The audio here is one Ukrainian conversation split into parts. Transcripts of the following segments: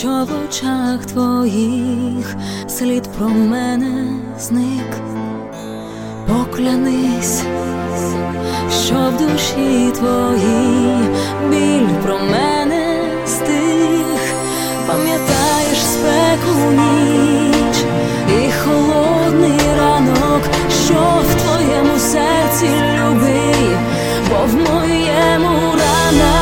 що в очах твоїх слід про мене зник. Поклянись, що в душі твоїй біль про мене стих. Пам'ятаєш спеку ніч і холодний ранок, що в твоєму серці, любий, бо в моєму рана.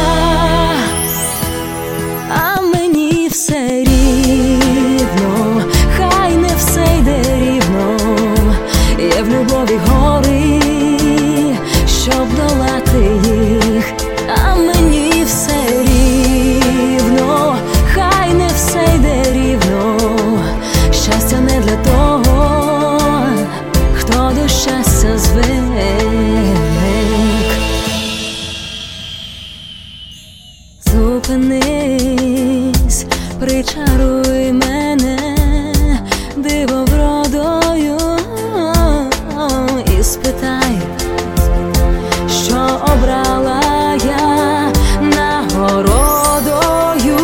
А мені все рівно, хай не все йде рівно. Є в любові гори, щоб долати їх. А мені все рівно, хай не все йде рівно. Щастя не для того, хто до щастя звик. Зупинись, причаруй мене дивовродою і спитай, що обрала я нагородою.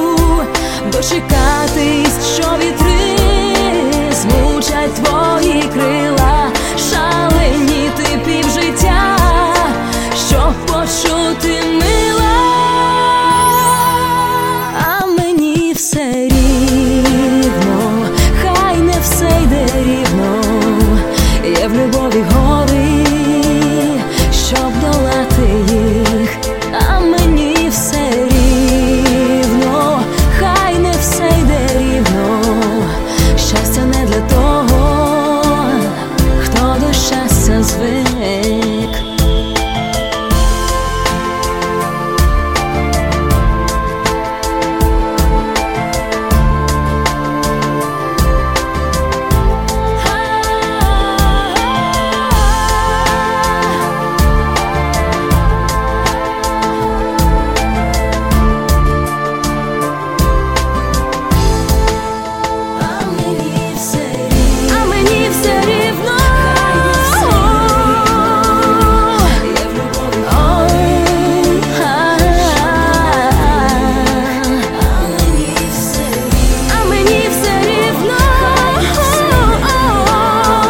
Дочекатись, що вітри змучать твої крила, шаленіти півжиття, щоб почути мила. А мені все рівно, хай не все йде рівно. Є в любові гори, щоб долати їх. А мені все рівно, хай не все йде рівно. Щастя не для того, хто до щастя звик.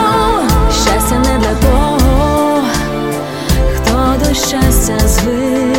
Щастя звик.